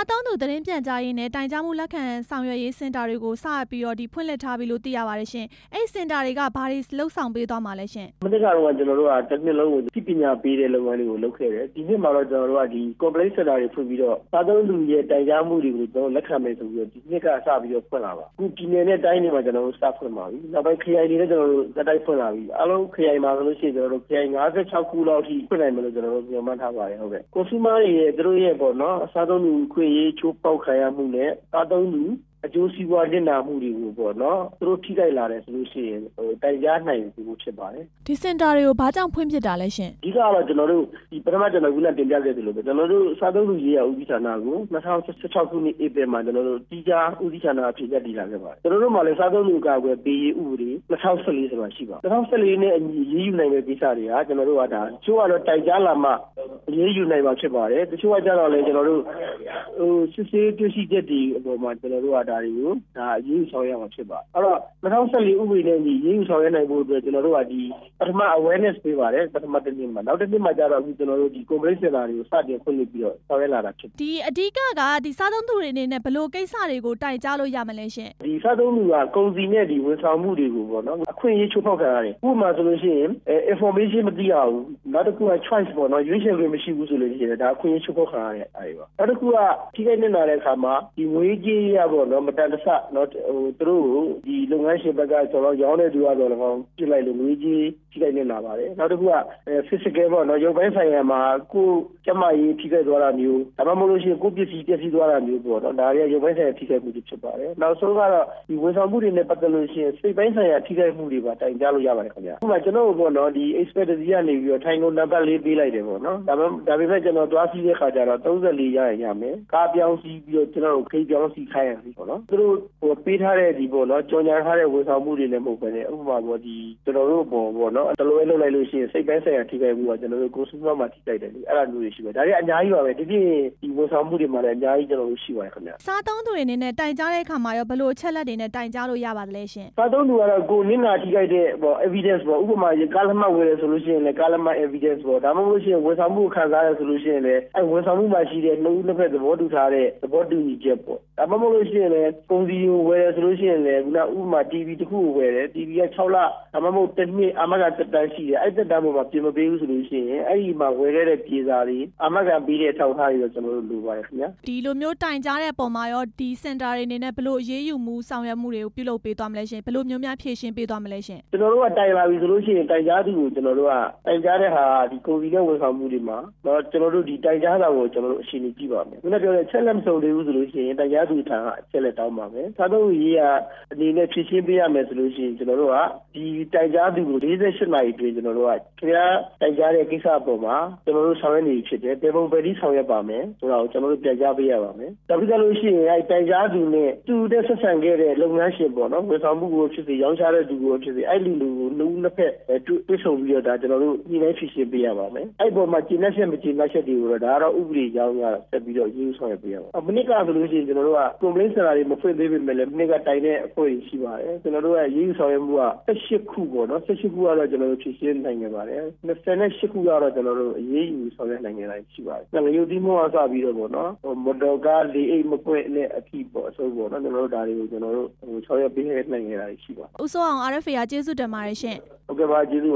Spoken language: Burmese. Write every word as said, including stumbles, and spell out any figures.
သုံးသူသတင်းပြန်ကြားရေးနဲ့တိုင်ကြားမှုလက်ခံဆောင်ရွက်ရေးစင်တာတွေကိုစပြီးတော့ဒီဖွင့်လှစ်ထားပြီလို့သိရပါတယ်ရှင်။အဲ့စင်တာတွေကဘာတွေလှုပ်ဆောင်ပေးသွားမှာလဲရှင်။မနေ့ကတော့ကျွန်တော်တို့ကတစ်နှစ်လုံးကိုသိပညာပေးတဲ့လုပ်ငန်းတွေကိုလုပ်ခဲ့တယ်။ဒီနှစ်မှာတော့ကျွန်တော်တို့ကဒီ complaint center တွေဖွင့်ပြီးတော့စာသုံးသူရဲ့တိုင်ကြားမှုတွေကိုကျွန်တော်လက်ခံမယ်ဆိုပြီးတော့ဒီနှစ်ကစပြီးတော့ဖွင့်လာပါ။အခုပြည်နယ်နဲ့တိုင်းတွေမှာကျွန်တော်တို့စဖွင့်ပါပြီ။နောက်ပိုင်းခရိုင်တွေလည်းကျွန်တော်တို့စတိုက်ဖွင့်လာပြီ။အားလုံးခရိုင်မှာဆိုလို့ရှိရင်ကျွန်တော်တို့ခရိုင်၅၆ခုလောက်ထိဖွင့်နိုင်မယ်လို့ကျွန်တော်တို့ညွှန်မှန်းထားပါတယ်ဟုတ်ကဲ့။ consumer တွေရဲ့သူတို့ရဲ့ပေါ့နော်စာသုံးသူခွင့်ရေးချိုးပေါက်ခံရမှုနဲ့စာသုံးသူအကျိုးစီးပွားတင်နာမှုတွေကိုပေါ့နော်သူတို့ထိခိုက်လာတယ်ဆိုလို့ရှိရင်ဟိုတိုင်ကြားနိုင်ဘူးဖြစ်ပါတယ်ဒီစင်တာတွေကိုဘာကြောင့်ဖွင့်ဖြစ်တာလဲရှင်အဓိကတော့ကျွန်တော်တို့ဒီပထမကျွန်တော်ကလည်းတင်ပြခဲ့သလိုပဲကျွန်တော်တို့စာသုံးသူရေးရဦးစီးဌာနကို၂၀၁၆ခုနှစ်ဧပြီမှာကျွန်တော်တို့တီးခြားဦးစီးဌာနအဖြစ်ရပ်တည်လာခဲ့ပါတယ်ကျွန်တော်တို့မှလည်းစာသုံးသူကာကွယ်ပေးရေးဥပဒေ၂၀၁၄ဆိုတာရှိပါ၂၀၁၄နဲ့အညီရေးယူနိုင်တဲ့ကိစ္စတွေကကျွန်တော်တို့ကဒါချို့ကတော့တိုင်ကြားလာမှရေးယူနိုင်မှာဖြစ်ပါတယ်တချို့ကကြတော့လေကျွန်တော်တို့ဟိုစစ်ဆေးတွေ့ရှိချက်တွေအပေါ်မှာကျွန်တော်တို့ကဒါတွေကိုဒါရေးယူဆောင်ရမှာဖြစ်ပါအဲ့တော့၂၀၁၄ဥပဒေနဲ့ညီရေးယူဆောင်ရနိုင်ဖို့အတွက်ကျွန်တော်တို့ကဒီပထမ awareness ပေးပါတယ်ပထမတစ်နေ့မှာနောက်တစ်နေ့မှာကျတော့အခုကျွန်တော်တို့ဒီ complaint center တွေကိုစတင်ဖွင့်လှစ်ပြီးတော့ဆောင်ရွက်လာတာဖြစ်ဒီအဓိကကဒီစားသုံးသူတွေအနေနဲ့ဘယ်လိုကိစ္စတွေကိုတိုင်ကြားလို့ရမလဲရှင်ဒီစားသုံးသူကကုန်စည်နဲ့ဒီဝန်ဆောင်မှုတွေကိုပေါ့နော်အခွင့်အရေးချိုးဖောက်ခံရတယ်ဥပမာဆိုလို့ရှိရင် information မသိရဘူးနောက်တစ်ခုက choice ပေါ့နော်ရွေးချယ်ခွင့်မရှိဘူးဆိုလို့ရှိရင်ဒါအခွင့်အရေးချိုးဖောက်ခံရတဲ့အားတွေပါနောက်တစ်ခုကထိခိုက်နေတာတဲ့အခါမှာဒီငွေကြေးရပေါ့နော်မတန်တဆနော်ဟိုသူတို့ဒီလုပ်ငန်းရှင်ဘက်ကကျွန်တော်ရောင်းတဲ့သူကတော့လည်းပြစ်လိုက်လို့ငွေကြေးထိခိုက်နေတာပါတယ်နောက်တစ်ခုက physical ပေါ့နော်ရုပ်ပိုင်းဆိုင်ရာမှာကိုယ်ကျမကြီးထိခိုက်သွားတာမျိုးဒါမှမဟုတ်လို့ရှိရင်ကိုယ်ပစ္စည်းပျက်စီးသွားတာမျိုးပေါ့နော်ဒါတွေကရုပ်ပိုင်းဆိုင်ရာထိခိုက်မှုတွေဖြစ်ပါတယ်နောက်ဆုံးကတော့ဒီဝန်ဆောင်မှုတွေနဲ့ပတ်သက်လို့ရှိရင်စိတ်ပိုင်းဆိုင်ရာထိခိုက်မှုတွေပါတိုင်ကြားလို့ရပါတယ်ခင်ဗျာဥပမာကျွန်တော်တို့ပေါ့နော်ဒီ expertise ကနေပြီးတော့ထိုင်ကုန်နံပါတ်လေးပေးလိုက်တယ်ပေါ့နော်ဒါပေမဲ့ဒါပေမဲ့ကျွန်တော်တွားစီးတဲ့ခါကျတော့၃၄ရရင်ရမယ်ကားပြောင်းစီးပြီးတော့ကျွန်တော်တို့ခိတ်ပြောင်းစီးခိုင်းရပြီပေါ့နော်သူတို့ဟိုပေးထားတဲ့ဒီပေါ့နော်ကြော်ညာထားတဲ့ဝန်ဆောင်မှုတွေလည်းမဟုတ်ဘဲနဲ့ဥပမာပေါ့ဒီကျွန်တော်တို့ပေါ့ပေါ့နော်တလွဲလုပ်လိုက်လို့ရှိရင်စိတ်ပိုင်းဆိုင်ရာထိခိုက်မှုကကျွန်တော်တို့ consumer မှာထိခိုက်တယ်လေအဲ့ဒါမျိုးတွေရှိပါတယ်ဒါတွေအများကြီးပါပဲဒီပြည့်ဒီဝန်ဆောင်မှုတွေမှာလည်းအများကြီးကျွန်တော်တို့ရှိပါတယ်ခင်ဗျာစားသုံးသူတွေအနေနဲ့တိုင်ကြားတဲ့အခါမှာရောဘယ်လိုအချက်လက်တွေနဲ့တိုင်ကြားလို့ရပါသလဲရှင်စားသုံးသူကတော့ကိုနင်းနာထိခိုက်တဲ့ပေါ့ evidence ပေါ့ဥပမာကားလက်မှတ်ဝယ်ရဆိုလို့ရှိရင်လည်းကားလက်မှတ် evidence ပေါ့ဒါမှမဟုတ်လို့ရှိရင်ဝန်ဆောင်မှုခံစားရဆိုလို့ရှိရင်လည်းအဲဝန်ဆောင်မှုမှာရှိတဲ့နှုတ်နှစ်ဖက်သဘောတူထားတဲ့သဘောတူညီချက်ပေါ့ဒါမှမဟုတ်လို့ရှိရင်လည်းပုံစံကိုဝယ်ရဆိုလို့ရှိရင်လည်းခုနဥပမာ တီဗီ တစ်ခုကိုဝယ်တယ် တီဗီ က၆လဒါမှမဟုတ်တစ်နှစ်အာမခံတက်တန်းရှိတယ်အဲ့တက်တန်းပေါ်မှာပြင်မပေးဘူးဆိုလို့ရှိရင်အဲ့ဒီမှာဝယ်ခဲ့တဲ့ပြေစာတွေအာမခံပေးတဲ့အထောက်အထားတွေတော့ကျွန်တော်တို့လိုပါတယ်ခင်ဗျာဒီလိုမျိုးတိုင်ကြားတဲ့ပုံမှာရောဒီစင်တာတွေအနေနဲ့ဘယ်လိုအရေးယူမှုဆောင်ရွက်မှုတွေကိုပြုလုပ်ပေးသွားမလဲရှင်ဘယ်လိုမျိုးများဖြည့်ရှင်းပေးသွားမလဲရှင်ကျွန်တော်တို့ကတိုင်လာပြီဆိုလို့ရှိရင်တိုင်ကြားသူကိုကျွန်တော်တို့ကတိုင်ကြားတဲ့ဟာဒီကုန်စည်နဲ့ဝန်ဆောင်မှုတွေမှာတော့ကျွန်တော်တို့ဒီတိုင်ကြားတာကိုကျွန်တော်တို့အရှိန်ကြည့်ပါမယ်ခုနပြောတဲ့ချက်လက်မစုံသေးဘူးဆိုလို့ရှိရင်တိုင်ကြားသူထံကအချက်လက်တောင်းပါမယ်စားသုံးသူရေးရအနေနဲ့ဖြည့်ရှင်းပေးရမယ်ဆိုလို့ရှိရင်ကျွန်တော်တို့ကဒီတိုင်ကြားသူကို၄၈နာရီအတွင်းကျွန်တော်တို့ကခင်ဗျားတိုင်ကြားတဲ့ကိစ္စအပေါ်မှာကျွန်တော်တို့ဆောင်ရွက်နေဖြစ်တယ်တေပုံပတိဆောင်ရွက်ပါမယ်ဆိုတာကိုကျွန်တော်တို့ပြန်ကြားပေးရပါမယ်ဒါပြီးကြလို့ရှိရင်အဲတိုင်ကြားသူနဲ့သူတဲ့ဆက်ဆံခဲ့တဲ့လုပ်ငန်းရှင်ပေါ့နော်ဝန်ဆောင်မှုကိုဖြစ်စေရောင်းချတဲ့သူကိုဖြစ်စေအဲ့လူလူကိုလူနှစ်ဖက်တွေ့ဆုံပြီးတော့ဒါကျွန်တော်တို့ညီတိုင်းဖြည့်ရှင်းပေးရပါမယ်အဲ့ပေါ်မှာကျင်းတဲ့ချက်မကျင်းတဲ့ချက်တွေကိုတော့ဒါကတော့ဥပဒေကြောင်းကဆက်ပြီးတော့ရေးဆောင်ရွက်ပေးရပါမယ်မနစ်ကဆိုလို့ရှိရင်ကျွန်တော်တို့က complaint center တွေမဖွင့်သေးပေမဲ့လည်းမနစ်ကတိုင်တဲ့အဖွဲ့တွေရှိပါတယ်ကျွန်တော်တို့ကရေးဆောင်ရွက်မှုက၁၈ခုပေါ့နော်၁၈ခုကတော့ကျွန်တော်တို့ဖြည့်ရှင်းနိုင်ခဲ့ပါတယ်၂၈ခုကတော့ကျွန်တော်တို့အရေးယူဆောင်ရွက်နိုင်ခဲ့တာရှိပါတယ်ငရုတ်တိမောအစပြီးတော့ပေါ့နော်မော်တော်ကားလေးအိတ်မကွက်နဲ့အဖြစ်ပေါ့အစိုးပေါ့နော်ကျွန်တော်တို့ဒါတွေကိုကျွန်တော်တို့ဟိုဆောင်ရွက်ပေးနိုင်ခဲ့တာရှိပါတယ်ဦးစိုးအောင် R F A ကကျေးဇူးတင်ပါတယ်ရှင်ဟုတ်ကဲ့ပါကျေးဇူး